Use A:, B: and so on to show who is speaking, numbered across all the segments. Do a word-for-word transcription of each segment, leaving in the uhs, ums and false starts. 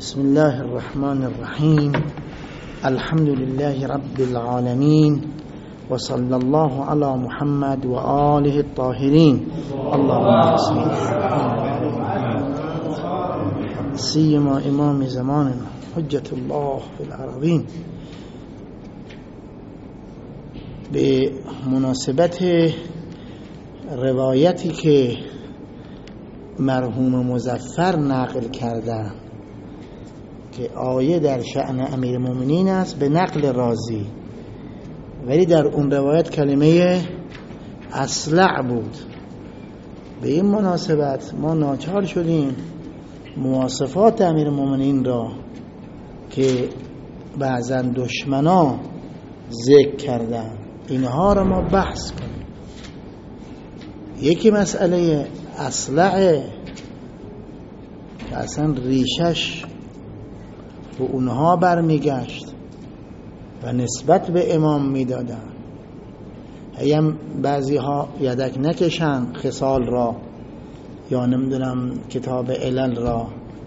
A: بسم الله الرحمن الرحيم. الحمد لله رب العالمين، وصلى الله على محمد وآله الطاهرين. اللهم صل سيما امام زماننا حجة الله في العربين. به مناسبت روایتی که مرحوم مظفر نقل کردن که آیه در شأن امیر المؤمنین است به نقل رازی، ولی در اون روایت کلمه اصلع بود. به این مناسبت ما ناچار شدیم مواصفات امیر المؤمنین را که بعضا دشمنا ذکر کردن اینها را ما بحث کنیم. یکی مسئله اصلع که اصلا ریشش و اونها برمیگشت و نسبت به امام میدادن. هیم بعضی ها یدک نکشن خصال را یا نمیدونم کتاب علل را،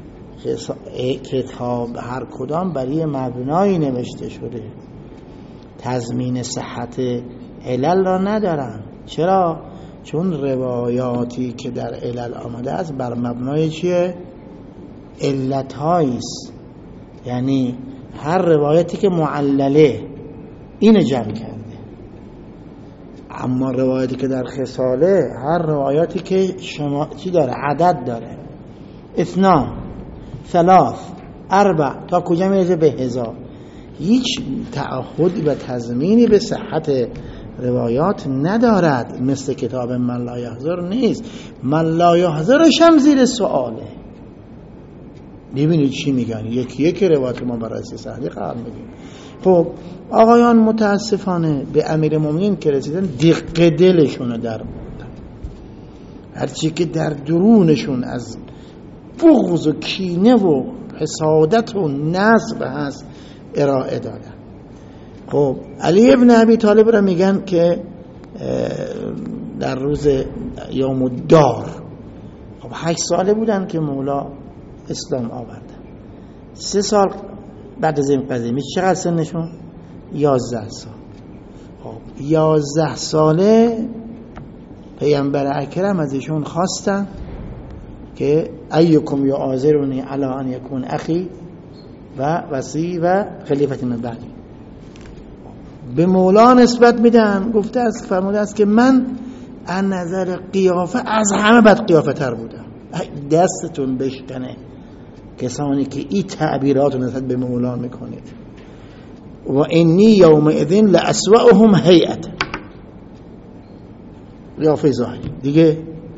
A: کتاب هر کدام برای مبنایی نوشته شده، تضمین صحت علل را ندارن. چرا؟ چون روایاتی که در علل آمده است بر مبنای چیه؟ علت‌هاییست. یعنی هر روایتی که معلله اینو جمع کرده، اما روایتی که در خصاله هر روایاتی که شما چی داره؟ عدد داره، اثنان، ثلاث، اربع، تا کجا میرسه؟ به هزار. هیچ تعهدی و تضمینی به صحت روایات ندارد، مثل کتاب من لا یحضر نیست. من لا یحضرش هم زیر سؤاله. ببینید چی میگن، یکی یکی روایت ما برای صحیح قرار میدیم. خب آقایان متاسفانه به امیر المؤمنین که رسیدن دق دلشون در بردن، هرچی که در درونشون از بغض و کینه و حسادت و نصب هست ارائه دادن. خب علی ابن ابی طالب را میگن که در روز یوم الدار، خب هشت ساله بودن که مولا اسلام آوردن. سه سال بعد از این قضیه میشه چقدر سنشون؟ یازده سال. خب یازده ساله پیامبر اکرم از ایشون خواستن که ایکم یعاذرنی علی ان یکون اخی و وصی و خلیفت من بعدی. به مولا نسبت میدن، گفته است، فرموده است که من از نظر قیافه از همه بد قیافه تر بودم. دستتون بشکنه کسانی که این تعبیرات رو نسبت به مولا میکنید. و انی یومئذ لاسوأهم هیئت، قیافه ظاهری دیگه.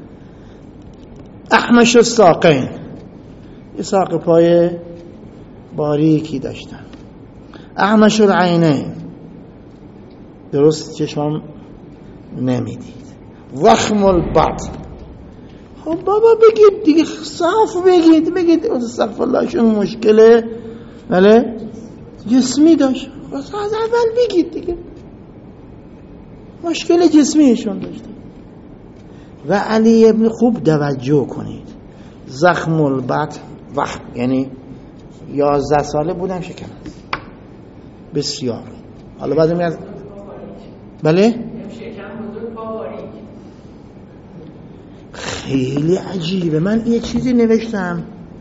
A: احمش الساقین، یه ساق پای باریکی داشتن. احمش العینین، درست چشم نمیدید. ضخم البطن. خب بابا بگید دیگه، صاف بگید، بگید استغفر الله شون مشکله بله جسمی داشت، از اول بگید دیگه مشکل جسمیشون داشته. و علی ابن، خوب توجه کنید، زخم البطن وخم، یعنی یازده ساله بودم شکم بسیار. حالا بعد میاد بله خیلی عجیبه. من یه چیزی نوشتم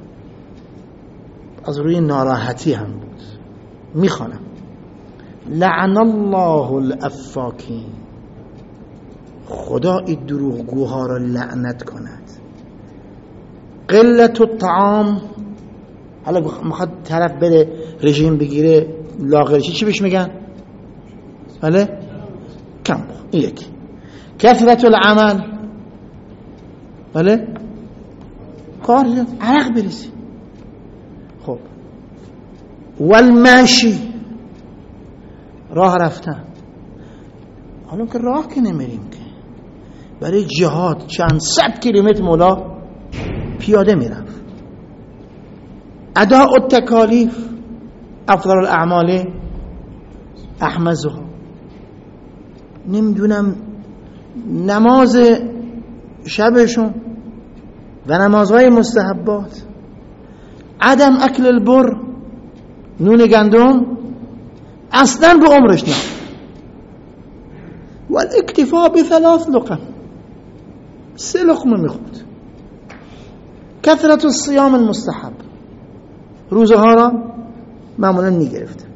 A: از روی ناراحتی هم بود، میخوانم: لعن الله الافاکین، خدا این دروغگوها را لعنت کند. قلت الطعام، حالا میخواد طرف بره رژیم بگیره لاغرشی، چی بهش میگن؟ بله کم. این یکی. کثرت العمل، بله کار عرق بریزی. خب والماشی، راه رفتن. حالا که راه که نمیریم که، برای جهاد چند صد کیلومتر مولا پیاده میرفت. اداء التکالیف، افضل الاعمال احمزها، نمیدونم نماز شبشون و نمازهای مستحبات، عدم اکل البر، نون گندم اصلا به عمرش نه. والاکتفاء بثلاث لقم، سه لقمه میخورد. کثرت الصیام المستحب، روزه ها را معمولا میگرفت.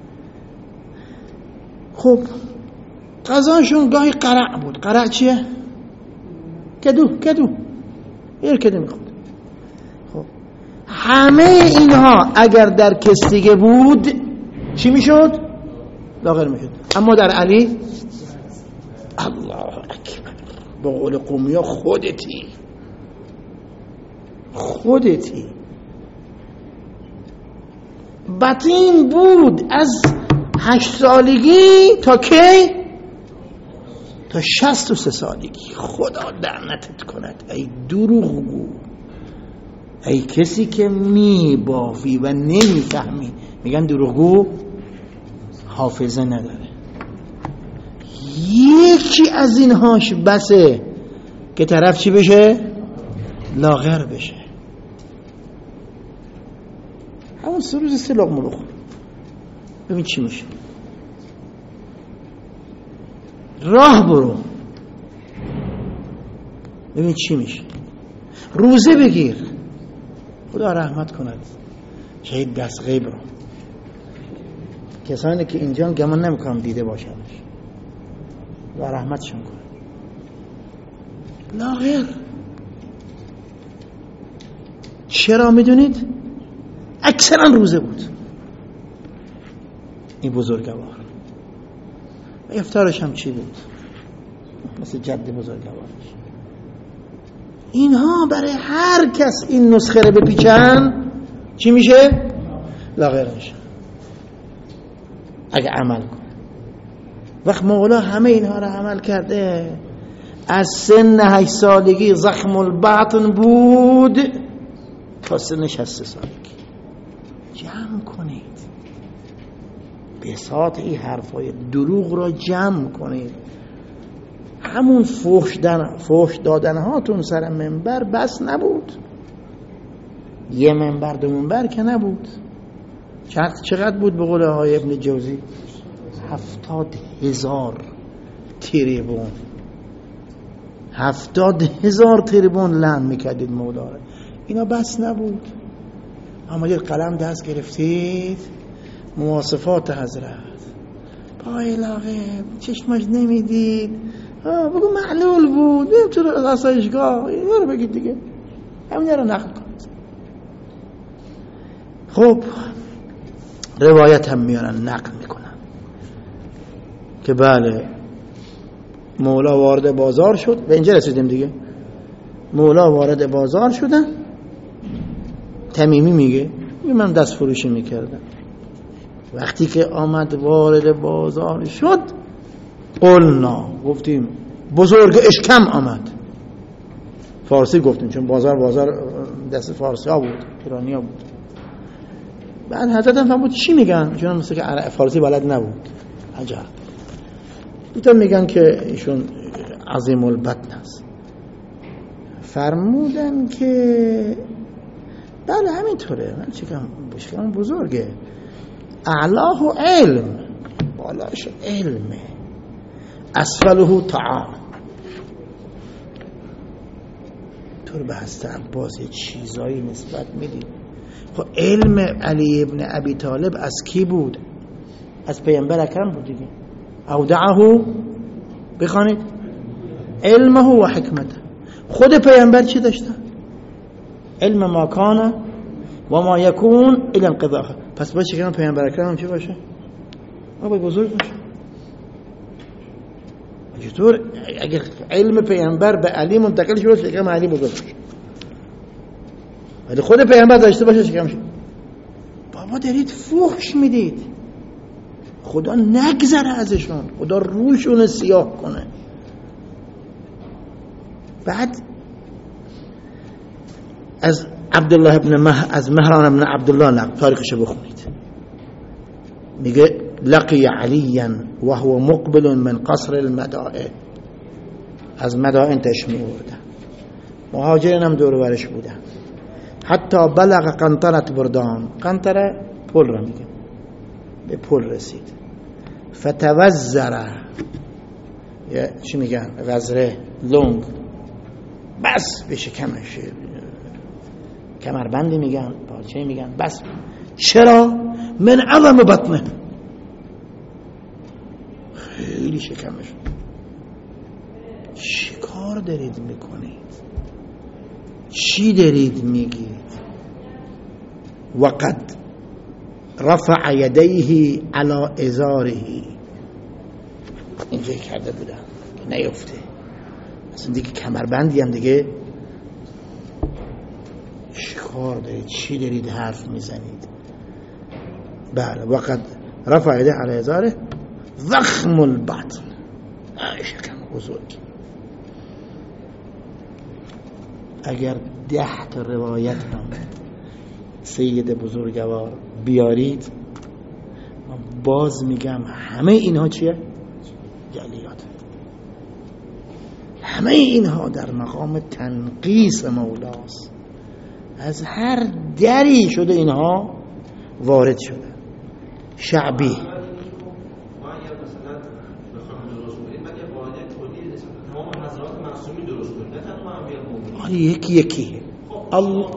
A: خب غذاشون گاهی قرع بود. قرع چیه؟ کدو. کدو یه کدو میخورد. خب همه اینها اگر در کس بود چی میشد؟ لاغر میشد. اما در علی الله اکبر، به قول قومی ها خودتی خودتی بطین بود از هشت سالگی تا کی؟ تا شست و سه سالگی. خدا لعنتت کند ای دروغگو، ای کسی که میبافی و نمیفهمی. میگن دروغگو حافظه نداره. یکی از اینهاش بسه که طرف چی بشه؟ لاغر بشه. همون سه روز سه لقمه بخور ببین چی میشه. راه برو ببین چی میشه. روزه بگیر، خدا رحمت کند شهید دست غیب رو. کسانی که اینجا گمان نمیکنم دیده باشنش و رحمتشون کنه. لاغر چرا میدونید؟ اکثرا روزه بود این بزرگوار. و افطارش هم چی بود؟ مثل جد بزرگوارش. اینها برای هر کس این نسخه رو بپیچن چی میشه؟ لاغر میشه اگه عمل کنه. وقت مولا همه اینها رو عمل کرده. از سن هشت سالگی زخم البطن بود تا سن شصت سالگی. جمع کنید بساط این حرفای دروغ را جمع کنید. همون فحش دادن فحش دادن هاتون سر منبر بس نبود. یه منبر دو منبر که نبود. چقدر بود به قول آقای ابن جوزی؟ هفتاد هزار تریبون. هفتاد هزار تریبون لعن میکردید مولا را. اینا بس نبود. اما یه قلم دست گرفتید مواصفات حضرت پای لاغر چشمش نمیدید، بگو معلول بود، بیم تو آسایشگاه، اینا رو بگید دیگه، همین رو نقل کنید. خب روایت هم میارن نقل میکنن که بله مولا وارد بازار شد. به اینجا رسیدیم دیگه. مولا وارد بازار شدن. تمیمی میگه من دست فروشی میکردم. وقتی که آمد وارد بازار شد قلنا گفتیم بزرگ اشکم آمد. فارسی گفتیم چون بازار بازار دست فارسی ها بود، ایرانی ها بود. بعد حضرت هم فهمید چی میگن چون مثل که فارسی بلد نبود. عجب. دیتا میگن که ایشون عظیم البطن است. فرمودن که بله همینطوره، من چیکم بشکم بزرگه، اعلاه علم، بالاش علمه، اسفله طعام. طور به هست عباس یه چیزایی نسبت میدید. خب علم علی ابن ابی طالب از کی بود؟ از پیامبر اکرم بود دیگه. اودعه بخوانید علمه و حکمته. خود پیامبر چی داشته؟ علم ما کان و ما یکون الی انقضاء. پس باید چه کنم پیامبر اکرم هم چی باشه؟ باید بزرگ باشه. چطور اگر علم پیامبر به علی منتقل شد چه کنم علی بزرگ باشه؟ ولی خود پیامبر داشته باشه چه کنم شد؟ بابا دارید فحش میدید. خدا نگذره ازشون، خدا روشون سیاه کنه. بعد از عبدالله ابن مه از مهران ابن عبدالله نقل تاریخشو بخونید. میگه لقی علیا و هو مقبل من قصر المدائن. از مدائن تشمیع بردن، مهاجرین هم دور برش بودن. حتی بلغ قنطرت بردان، قنطره پل را میگه، به پل رسید. فتوزره، یا چی میگن وزره، لنگ، بس به شکمش، کمربندی میگن، پارچه میگن، بس. چرا؟ من عظم بطنه، خیلی شکمش. چی کار دارید میکنید؟ چی دارید میگید؟ وقد رفع یدیه علی ازاره، اینجایی کرده بودم که نیفته، اصلا دیگه کمربندی هم دیگه. چی کار دارید؟ چی دارید حرف میزنید؟ بله. وقد رفع یدیه علی ازاره ضخم البطن، شکم بزرگ. اگر ده تا روایت هم سید بزرگوار بیارید، باز میگم همه اینها چیه؟ جلیات. همه اینها در مقام تنقیس مولاست، از هر دری شده اینها وارد شده. شعبی یکی یکی الله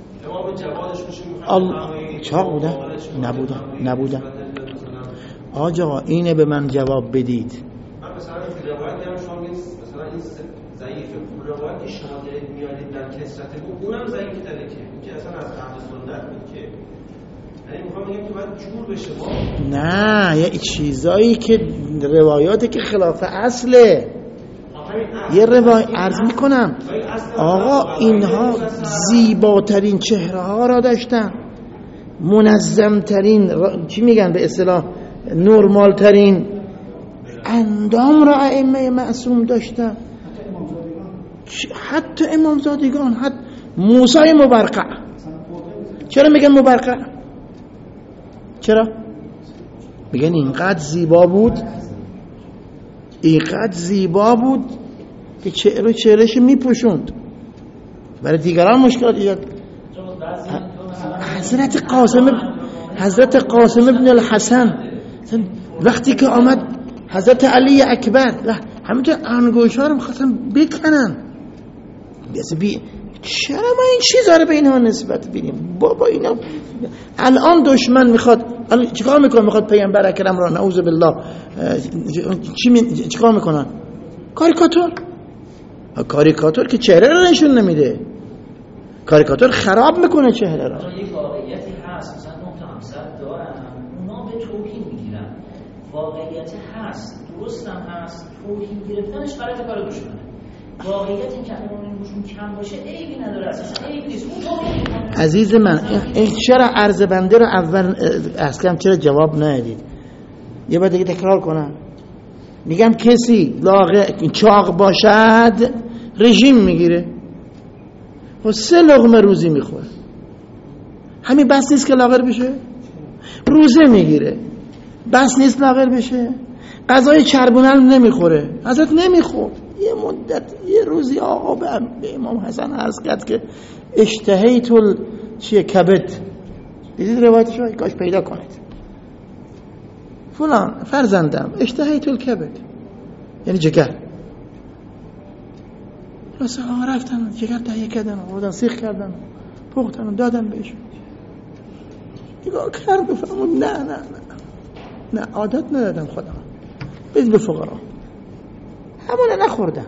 A: الله چاق بودن؟ نبودن نبودن آجا اینه به من جواب بدید.
B: من مثلا روایتی هم شما میگید مثلا این ضعیفه، روایتی شما دارید میارید در کثرت اونم ضعیف تره که که اصلا از اهل سنت بود که، یعنی میخوام بگم که باید جور بشه ما.
A: نه یه چیزایی که روایاتی که خلاف اصله. یه روایت عرض میکنم آقا اینها زیباترین چهره ها را داشتن، منظم ترین، چی میگن به اصطلاح نورمال ترین اندام را ائمه معصوم داشتن. حتی امامزادگان، حتی موسی مبرقع. چرا میگن مبرقع؟ چرا؟ میگن اینقدر زیبا بود، اینقدر زیبا بود که چهره چهرهش میپوشوند، برای دیگران مشکلات ایجاد. حضرت قاسم حضرت قاسم ابن الحسن وقتی که آمد حضرت علی اکبر همینطور انگوش ها رو میخواستن بکنن، بی... چرا ما این چیزا رو به اینها نسبت بدیم؟ بابا اینا الان دشمن میخواد، چیکار میکنه؟ میخواد پیامبر اکرم را نعوذ بالله چی می... چیکار میکنن؟ کاریکاتور. کاریکاتور که چهره رو نشون نمیده، کاریکاتور خراب میکنه چهره را.
C: یک واقعیتی هست، مثلا نه تا همسر دارن، اونا به توهین میگیرن، واقعیت هست، درست هم هست، توهین گرفتنش غلط کار دشمنه. واقعیت این که اونمون کم باشه عیبی نداره، اصلا عیبی نیست. اون توهین میکنه. عزیز من این چرا عرض بنده رو اول اصلا چرا جواب ندید؟ یه بار دیگه تکرار کنم. میگم کسی لاغر چاق باشد رژیم میگیره و سه لقمه روزی میخوره، همین بس نیست که لاغر بشه؟ روزه میگیره بس نیست لاغر بشه؟ غذای چربونل نمیخوره، حضرت نمیخورد یه مدت، یه روزی آقا به امام حسن عرض کرد که اشتهیت ال چیه کبد، دیدید روایتش رو؟ کاش پیدا کنید. فلان فرزندم اشتهیت الکبد یعنی جگر، رسول الله رفتن جگر تهیه کردن، آوردن سیخ کردن، پختن و دادن بهش. نگاه کرد و فرمود نه نه نه نه عادت ندادم خودم، بید به فقرا، همونه نخوردم.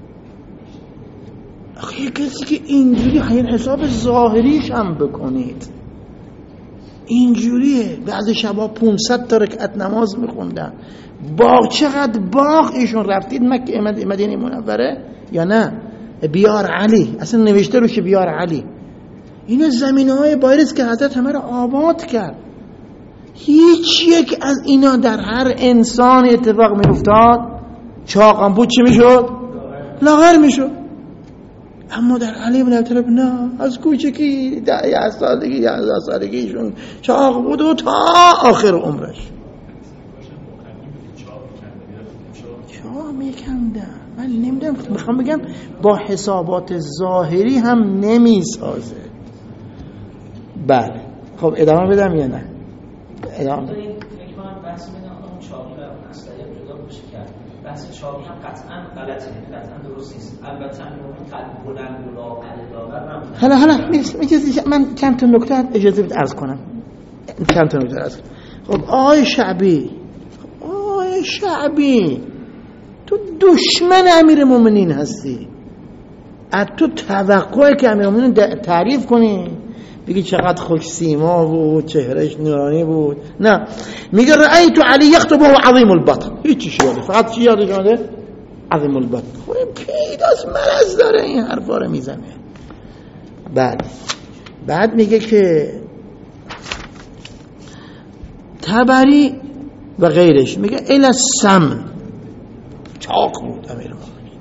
C: آخه یه کسی که اینجوری این حساب ظاهریش هم بکنید، اینجوریه. بعضی شبا پانصد تا رکعت نماز میخوندن. باغ چقدر باغ ایشون رفتید مکه مدینه منوره یا نه؟ بیار علی، اصلا نوشته روش بیار علی. اینا زمینه های بایرس که حضرت همه رو آباد کرد. هیچ یک از اینا در هر انسان اتفاق میافتاد چاقم بود چی میشد؟ لاغر میشد. اما در علی بن ابی طالب نه، از کوچکی ده سالگی یازده سالگیشون چاق بود و تا آخر عمرش چاق میکندن. من نمیدونم، میخوام بگم با حسابات ظاهری هم نمیسازه.
A: بله خب ادامه بدم یا نه؟ ادامه
C: فکر کنم بحث بین اون چاقی و اصلیت جدا بشه کرد. بحث چاقی هم قطعا غلطه، قطعا درست نیست. البته اون قلب بلند و لاغر داور نمیشه.
A: حالا حالا اجازه من چند تا نکته اجازه بدید عرض کنم. چند تا نکته عرض کنم. خب آقای شعبی، خب آقای شعبی تو دشمن امیرالمومنین هستی. از تو توقعی که امیرالمومنین تعریف کنی، بگی چقدر خوش سیما بود، چهرهش نورانی بود. نه، میگه رأیت علی یخطبه عظیم البطن. هیچی شده، فقط چی یادش اومده؟ عظیم البطن. خب پیداست مرض داره این حرفا رو میزنه. بعد بعد میگه که تبری و غیرش میگه الی السم، چاق بود امیرالمومنین.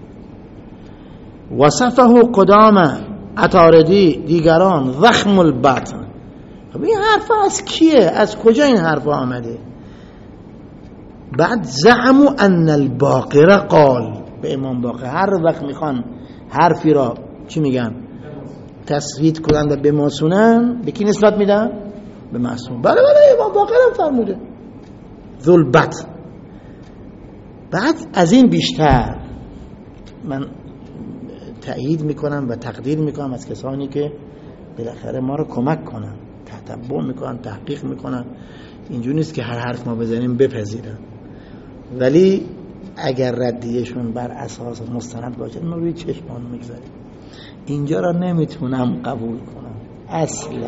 A: وصفه قدامه عطاردی دیگران ضخم البطن. خب این حرف از کیه؟ از کجا این حرف آمده؟ بعد زعموا ان الباقر قال، به امام باقر هر وقت میخوان حرفی را چی میگن؟ تثبیت کنن و بماسونن، به کی نسبت میدن؟ به معصوم. بله بله امام باقر هم فرموده ذل بطن. بعد از این بیشتر من تأیید میکنم و تقدیر میکنم از کسانی که بالاخره ما رو کمک کنن، تتبع میکنن، تحقیق میکنن. اینجوری نیست که هر حرف ما بزنیم بپذیرن، ولی اگر ردیهشون بر اساس مستند باشه ما روی چشمان میگذاریم. اینجا را نمیتونم قبول کنم اصلا.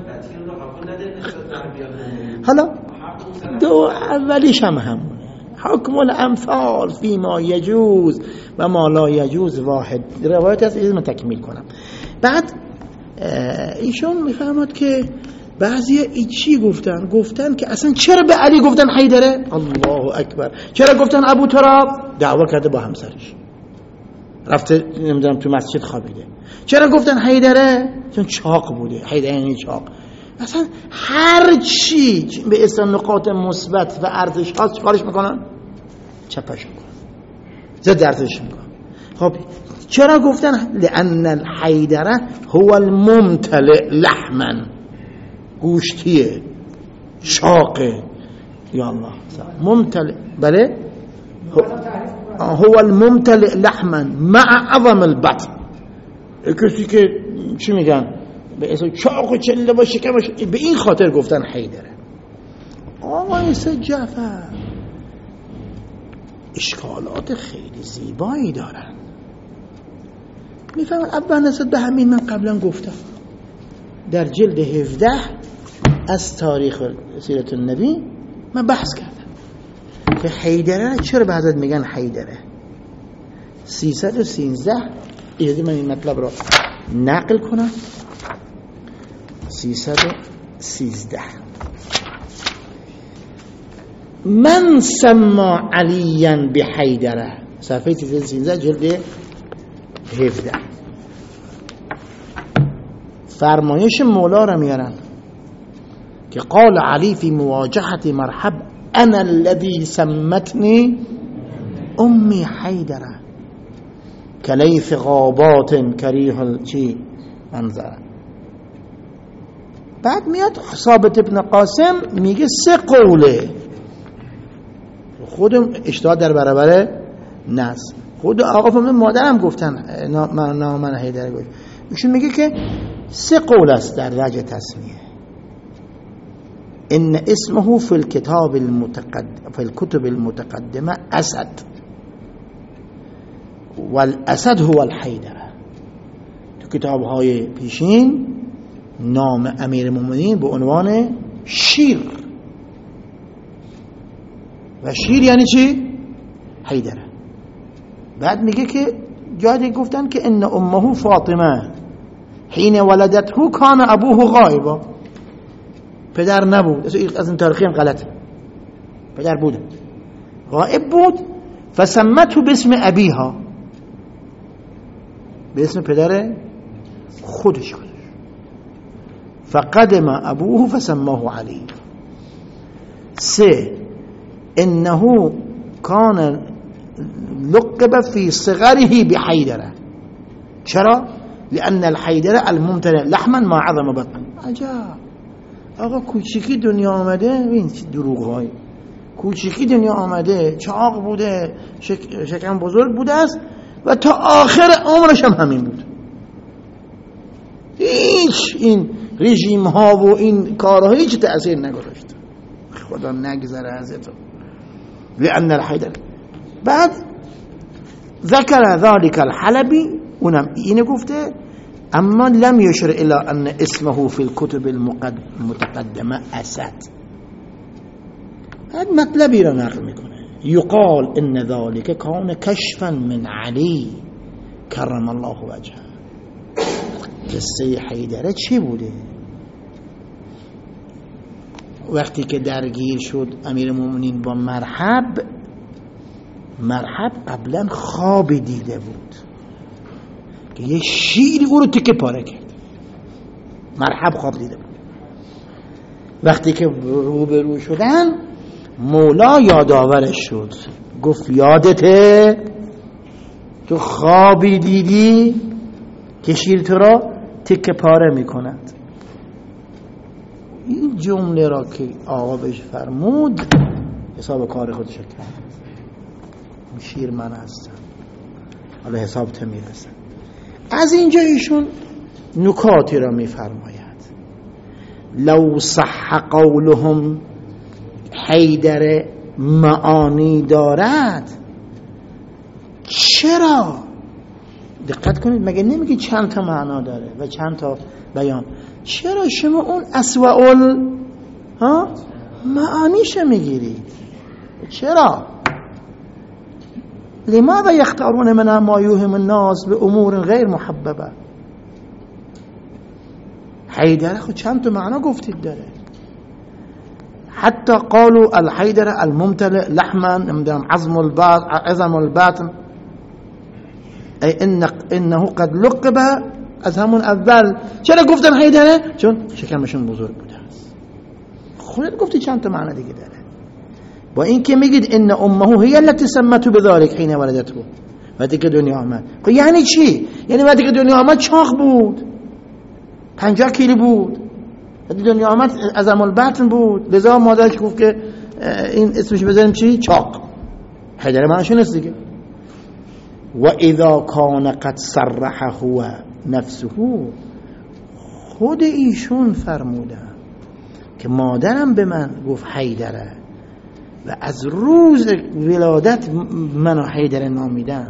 A: حالا دو اولیش هم همونه، حکم الامثال فی ما یجوز و ما لا یجوز واحد. روایت از این تکمیل کنم. بعد ایشون میفهمد که بعضی ای چی گفتن؟ گفتن که اصلا چرا به علی گفتن حیدره؟ الله اکبر. چرا گفتن ابو تراب؟ دعوا کرده با همسرش، رفته نمیدونم تو مسجد خوابیده. چرا گفتن حیدره؟ چون چاق بوده. حیدره یعنی چاق. اصلا هر چی به اسم نقاط مثبت و ارزش ها چیکارش میکنن؟ چپش میکنن، زد ارزش میکنن. خب چرا گفتن؟ لأن الحیدره هو الممتلئ لحما، گوشتیه، چاقه. یا الله ممتلئ، بله هو الممتلئ لحما مع عظم البطن. کسی که چی میگن به اسم چاق و چله باشه که باشه، به این خاطر گفتن حیدره. آقای سید جعفر اشکالات خیلی زیبایی دارن. میفهمن اول نسبت به همین من قبلا گفتم در جلد هفده از تاریخ سیرت النبی من بحث کردم که حیدره چرا بعضت میگن حیدره. سیصد و سیزده ایدی من این مطلب را نقل کنم. سیصد و سیزده من سما علیا بحیدره، صفحه سیصد و سیزده جلد هفده. فرمایش مولا را میارن که قال علی فی مواجهت مرحب انا الذي سمتني امی حیدره کلیف غابات کریه چی منظره. بعد میاد ثابت ابن قاسم میگه سه قوله، خودم اشتهاد در برابر نص. خود آقا فهمید مادرم گفتن نه من حیدر گفت. ایشون میگه که سه قول است در وجه تسمیه. ان اسمه فی الكتاب المتقدم فی الكتب المتقدمه اسد والاسد هو الحیدر. تو کتاب های پیشین نام امیر مومنین به عنوان شیر، و شیر یعنی چی؟ حیدره. بعد میگه که جایی گفتن که ان امه فاطمه حین ولدته کان ابوه غائبا، پدر نبود. از این تاریخی هم غلطه، پدر بود غائب بود. فسمته باسم ابیها، به اسم پدر خودش خودش. فقدم ابوه فسماه علی. سه انه کان لقب فی صغره بحیدره. چرا؟ لأن الحیدره الممتلئ لحما ما عظم بطن. عجب. آقا کوچیکی دنیا آمده، این دروغ های کوچیکی دنیا آمده، چاق بوده، شک... شکم بزرگ بوده است و تا آخر عمرش هم همین بود. هیچ این رژیم ها و این کارها هیچ تأثیر نگذاشت. خدا نگذره از تو. لأن الحیدر بعد ذکر ذلك الحلبی، اونم اینه گفته، اما لم يشر الى ان اسمه في الكتب المتقدمه اسد. هذا مطلبی را نقل میکنه، یقال ان ذلك كان كشفا من علی کرم الله وجهه. قصه حیدره چی بوده؟ وقتی که درگیر شد امیر المؤمنین با مرحب، مرحب قبلا خواب دیده بود که یه شیری او رو تکه پاره کرد. مرحب خواب دیده بود. وقتی که روبرو شدن مولا یادآورش شد، گفت یادته تو خوابی دیدی که شیر تو را تکه پاره میکند. این جمله را که آقا بهش فرمود حساب کار خودش کرد. شیر من هستم، حالا حساب تو میرسه. از اینجا ایشون نکاتی را میفرماید. لو صح قولهم حیدر معانی دارد، چرا؟ دقت کنید، مگه نمیگی چند تا معنا داره و چند تا بیان؟ چرا شما اون اسوأ ها معانیش میگیرید؟ چرا؟ لماذا يختارون من ما يوهم الناس بأمور غير محببه؟ حیدره خود چند تا معنا گفتید داره. حتی قالوا الحیدر الممتلئ لحما، نمیدونم عظم الباطن، عظم الباطن، ای ان انه قد لقب از همون اول. چرا گفتن حیدره؟ چون شکمشون بزرگ بوده است. خودت گفتی چند تا معنا دیگه داره. با این که میگید ان امه هی التي سمته بذلك حين ولدته، وقتی که دنیا آمد. خب یعنی چی؟ یعنی وقتی که دنیا آمد چاق بود، پنجاه کیلو بود. وقتی دنیا آمد عظم البطن بود، لذا مادرش گفت که این اسمش بذاریم چی؟ چاق. حیدر معنیش نیست دیگه. و اذا کان قد صرح هو نفسه، خود ایشون فرمودن که مادرم به من گفت حیدره و از روز ولادت منو حیدر نامیدن.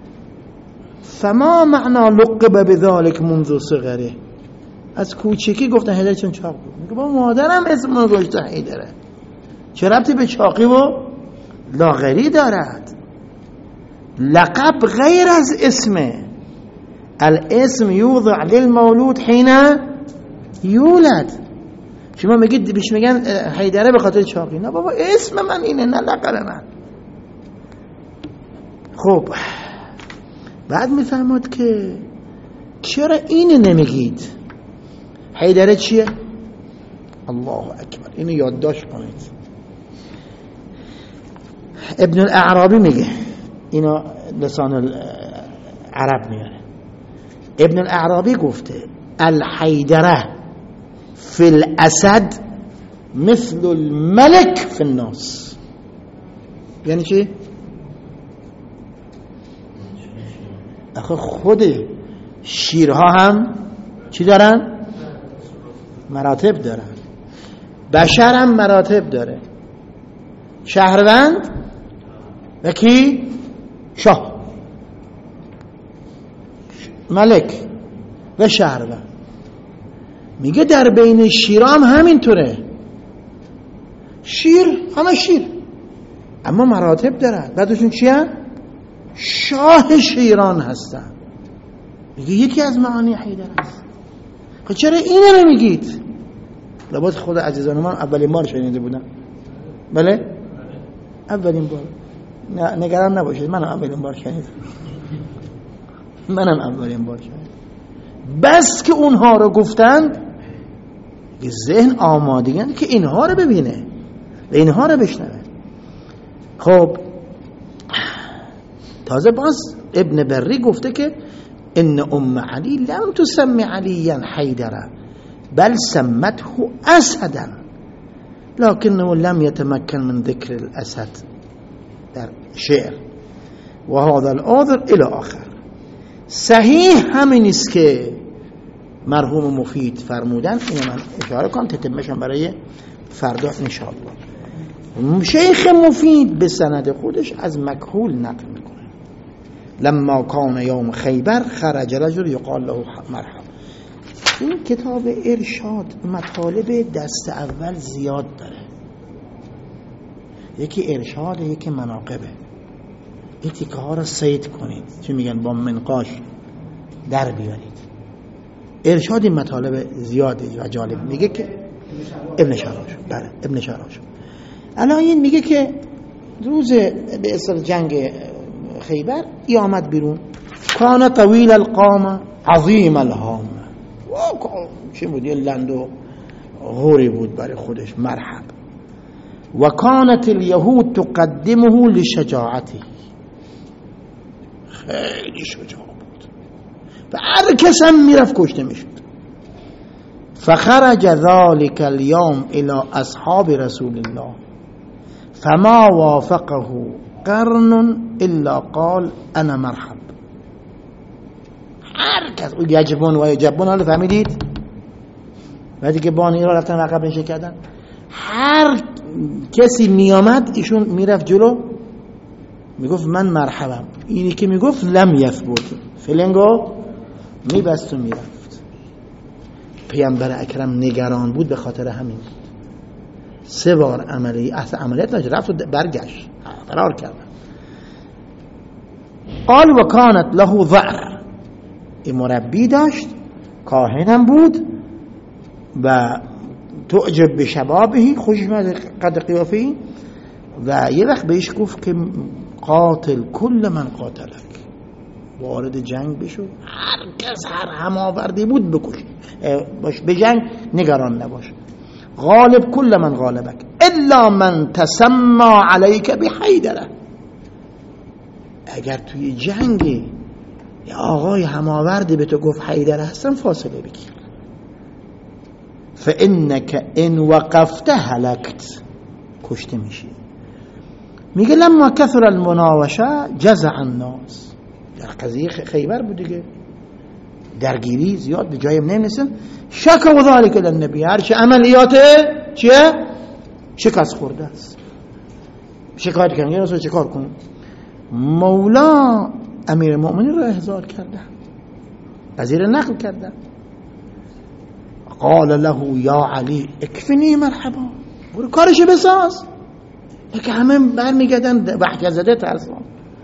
A: فما معنا لقب بذلك منذ صغره، از کوچکی گفتن حیدر چون چاق بود. میگه با مادرم اسمو گذاشته حیدره، چه ربطی به چاقی و لاغری دارد؟ لقب غیر از اسمه. الاسم یوضع للمولود حین یولد. شما میگید بهش میگن حیدره به خاطر چاقی، نه بابا اسم من اینه، نه لقب من. خب بعد میفهمد که چرا اینه نمیگید؟ حیدره چیه؟ الله اکبر، اینو یادداشت کنید. ابن الاعرابی میگه، اینو لسان العرب میاره. ابن الاعرابی گفته الحیدره فی الاسد مثل الملک فی الناس. یعنی چی؟ آخه خود شیرها هم چی دارن؟ مراتب دارن. بشر هم مراتب داره. شهروند و کی؟ شاه، ملک و شهروند. میگه در بین شیرام همینطوره. شیر همه شیر، اما مراتب دارن. بعدشون چی هست؟ شاه شیران هستن. میگه یکی از معانی حیدر است. خب چرا اینه نمیگید؟ لابد خود عزیزان من اولین بار شنیده بودم. بله؟ اولین بار. نه نگران نباشید، منم اولین بار شنیدم. منم اولین بار شنیدم. بس که اونها رو گفتند، ذهن آمادگی که اینها رو ببینه و اینها رو بشنوه. خب تازه باز ابن بری گفته که ان ام علی لم تسمی علیا حیدره، بل سمته اسدا لكنه لم يتمكن من ذكر الاسد در شعر و هذا الآذر الى آخر. صحیح همین است که مرحوم مفید فرمودن. اینو من اشاره کنم تتمشم برای فردا انشاءالله. شیخ مفید به سند خودش از مکحول نقل میکنه. لما کان یوم خیبر خرج رجل یقال له مرحبا. این کتاب ارشاد مطالب دست اول زیاد داره. یکی ارشاد، یکی مناقبه. این تیکه ها رو صید کنید، چی میگن، با منقاش در بیارید. ارشاد این مطالب زیاده و جالب. میگه که ابن شراش، بله ابن شراش الان این میگه که روز به اصل جنگ خیبر ای آمد بیرون. کان طویل القامه عظیم الهامه. چه بود؟ یه لند و غوری بود برای خودش. مرحب. و کانت الیهود تقدمه لشجاعته. خیلی شجاع بود و هر کس هم میرفت کشته میشد. فخرج ذلك اليوم الى اصحاب رسول الله فما وافقه قرن الا قال انا مرحب. هر کس اون یجبون و یجبون حالا فهمیدید؟ بعدی که بانی را رفتن عقب نشه کردن، هر کسی میامد ایشون میرفت جلو میگفت من مرحبم. اینی که میگفت لم یثبت، فلنگو میبست و میرفت. پیامبر اکرم نگران بود به خاطر همین. سه بار عملی اصلا عملیات نشد، رفت و برگشت، فرار کرد. قال و کانت له ضعر. این مربی داشت، کاهنم بود و تعجب به شبابه، خوشش میاد قد قیافه‌ای. و یه وقت بهش گفت که قاتل کل من قاتلک، وارد جنگ بشو، هر کس هر هماوردی بود بکش، باش به جنگ نگران نباش. غالب کل من غالبک الا من تسمى علیک بحیدره. اگر توی جنگی یا آقای هماوردی به تو گفت حیدره هستم، فاصله بگیر. فانک ان وقفت هلکت، کشته میشی. میگه لما کثر المناوشه جزع الناس. در قضیه خیبر بود دیگه، درگیری زیاد به جایم نمیرسن. شک و ذالک للنبی، هرچه عملیات چیه؟ شکست خورده است. شکایت کردن یه رسول چیکار کنیم؟ مولا امیر مؤمنین را احضار کرده، وزیر نقل کرده. قال له یا علی اکفنی مرحبا، برو کارشو بساز. که همه برمیگردن وحشت زده ترسان.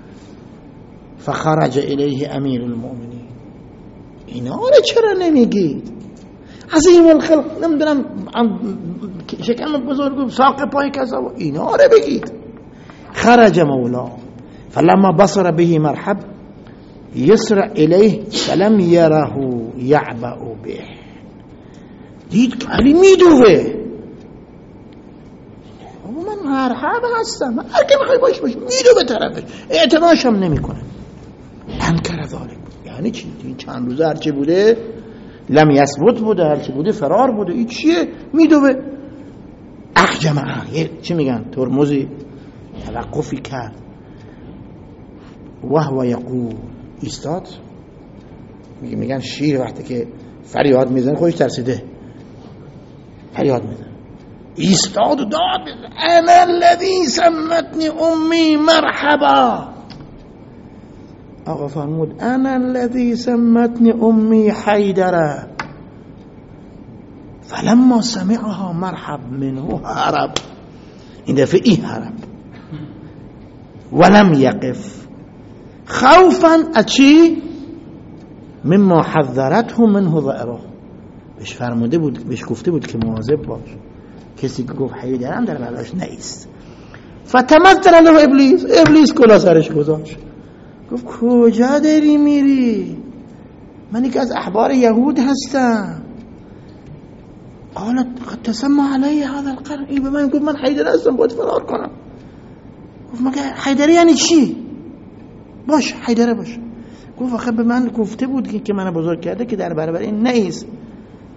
A: فخرج الیه امیر المؤمنین. اینا رو چرا نمیگید؟ عظیم الخلق، نمیدونم شکم بزرگ ساق پای کذا، اینا رو بگید. خرج مولا فلما بصر به مرحب یسرع الیه فلم یره یعبأ به. دید که علی میدوه. من مرحب هستم، هر که بخوای باش باش، میدو به طرفش، اعتناش هم نمی کنه. انکر ذالک، یعنی چی؟ این چند روزه هرچی بوده لم یثبت بوده، هرچی بوده فرار بوده. این چیه؟ میدو به اخجمه، چی میگن، ترمزی توقفی کرد. وهو یقول، ایستاد. میگن شیر وقتی که فریاد میزنه خودش ترسیده، فریاد میزنه. ایستاد و داد انا الذی سمتنی امی مرحبا. آقا فرمود انا الذی سمتنی امی حیدره. فلما سمعها مرحب منه هرب. این دفعه ای هرب. ولم یقف خوفا اچی مما حذرته منه ضعره. بهش فرموده بود، بهش گفته بود که مواظب باش، کسی که گفت حیدرم در بلاش نیست. فتمثل له ابلیس، ابلیس کلا سرش گذاشت. گفت کجا داری میری؟ من یک از احبار یهود هستم. قالت قد تسمى علی هذا القرن. این به من گفت من حیدر هستم، باید فرار کنم. گفت مگه حیدری یعنی چی؟ باش حیدره باش. گفت آخه به من گفته بود که من بزرگ کرده که در برابر این نیست.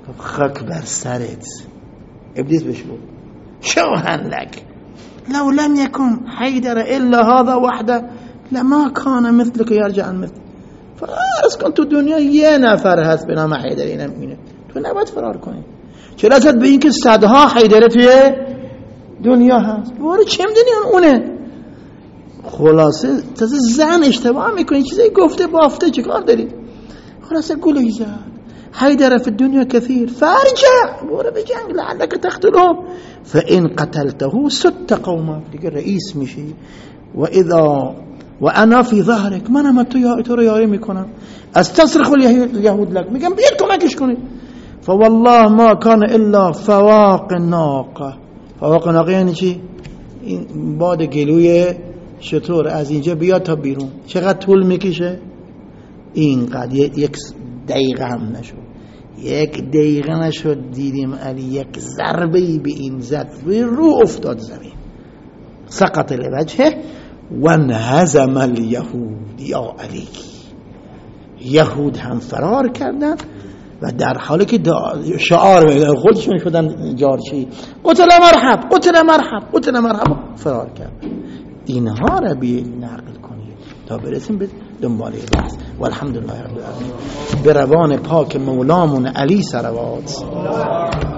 A: خاک بر سرت. ابلیس بهش گفت شوهن لک لو لم يكن حیدر الا هذا وحده لما كان مثلك يرجع مثل. فرض کن تو دنیا یه نفر هست به نام حیدر، اینم اینه، تو نباید فرار کنی. چرا ازت به این که صدها حیدر توی دنیا هست؟ باره چه میدونی اونه؟ خلاصه تازه زن اشتباه میکنی، چیزایی گفته بافته چیکار داری؟ خلاصه گلوی زد حیدر فی الدنیا کثیر فرجع باره به جنگ لعلک تقتلهم فان قتلته ست قوما، دیگه رئیس میشی. و اذا و انا فی ظهرک، منم تو تو رو یاری میکنم. از تصرخ الیهود لک، میگم بیاد کمکش کنید. فوالله ما کان الا فواق ناقه. فواق ناقه یعنی چی؟ این باد گلوی شطور از اینجا بیاد تا بیرون. چقدر طول میکشه؟ اینقدر، یک دقیقه هم نشد، یک دقیقه نشد دیدیم علی یک ضربه به این زد رو افتاد زمین، سقط لوجهه و انهزم الیهود. یا علی، یهود هم فرار کردن و در حالی که شعار خودشون شدن جارچی، قتل مرحب قتل مرحب قتل مرحب، فرار کردن. اینها را به نقل کنید تا برسیم به دنباله بحث. والحمدلله رب العالمین. به روان پاک مولامون علی صلوات.